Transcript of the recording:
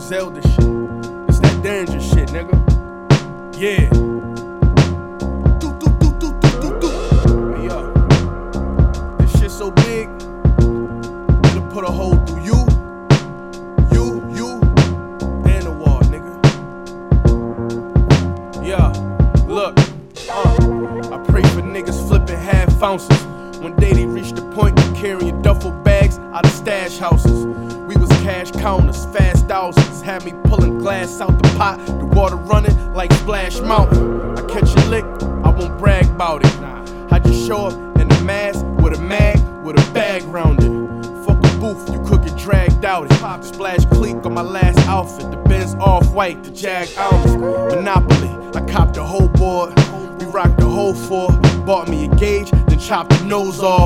Zelda shit. It's that danger shit, nigga. Yeah. Hey, yo. This shit so big, it'll put a hole through you, and the wall, nigga. Yeah, look, I pray for niggas flipping half ounces. One day they reached the point of carrying duffel bags out of stash houses. We was cash counters, fast thousands. Had me pulling glass out the pot, the water running like Splash Mountain. I catch a lick, I won't brag about it. I just show up in a mask with a mag, with a bag round it. Fuck a booth, you could get dragged out it. Splash clique on my last outfit, the Benz off-white, the Jag Almas. Monopoly, I copped the whole board. We rocked the whole floor, bought me a gauge, then chopped the nose off.